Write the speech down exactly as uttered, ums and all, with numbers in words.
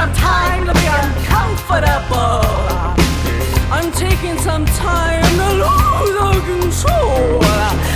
some time to be uncomfortable. I'm taking some time to lose all control.